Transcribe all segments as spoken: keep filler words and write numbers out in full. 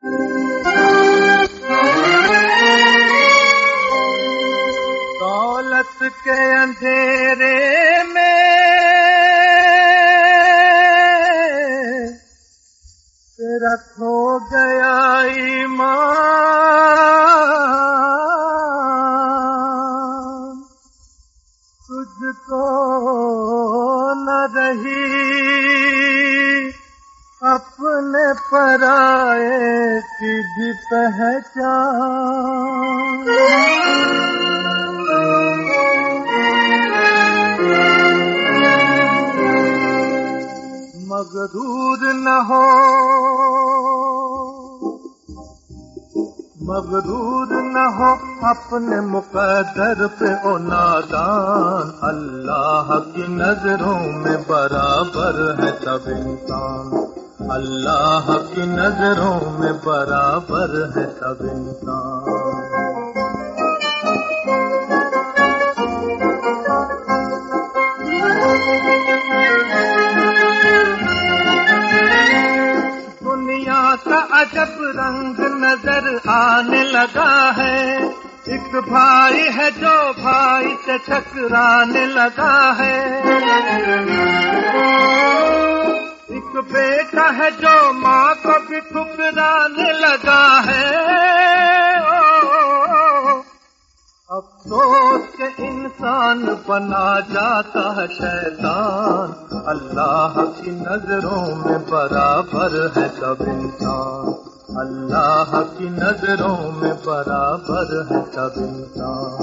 दौलत के अंधेरे में तेरा खो गया ईमान, तुझको न रही अपने पराए की भी पहचान। मगरूर न हो मगरूर न हो अपने मुक़द्दर पे ओ नादान, अल्लाह की नजरों में बराबर है सब इंसान, अल्लाह की नजरों में बराबर है सब इंसान। दुनिया का अजब रंग नजर आने लगा है, एक भाई है जो भाई से टकराने लगा है, एक बेटा है जो माँ को भी ठुकराने लगा है। ओ, अफसोस के इंसान बना जाता है शैतान, अल्लाह की नजरों में बराबर है सब इंसान, अल्लाह की नजरों में बराबर है सब इंसान।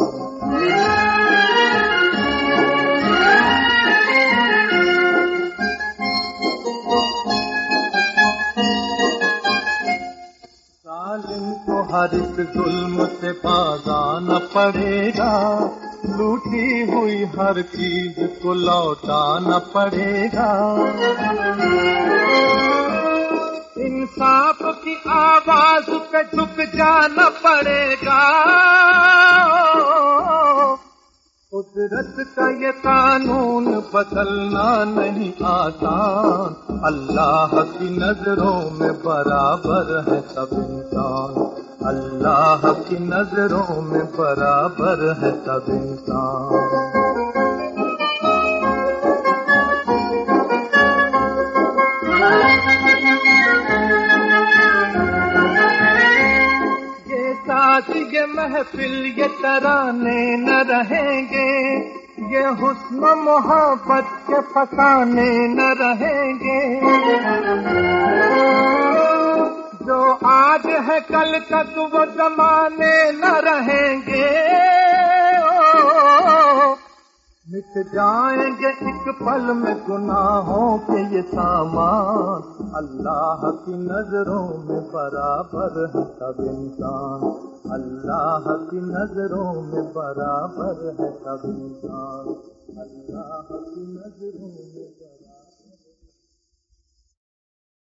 जालिम को हर एक जुल्म से बाज़ाना पड़ेगा, लूटी हुई हर चीज को लौटाना पड़ेगा, इंसाफ की आवाज पे झुक जाना पड़ेगा। कुदरत का ये कानून बदलना नहीं आसान, अल्लाह की नजरों में बराबर है सब इंसान, अल्लाह की नजरों में बराबर है सब इंसान। ये महफिल ये तराने न रहेंगे, ये हुस्न मोहब्बत के फसाने न रहेंगे, जो आज है कल तक वो जमाने न रहेंगे। ओ, मिट जाएंगे एक पल में गुनाहों के ये सामान, अल्लाह की नजरों में बराबर है सब इंसान, अल्लाह की नजरों में बराबर है सब इंसान, अल्लाह की नजरों में बराबर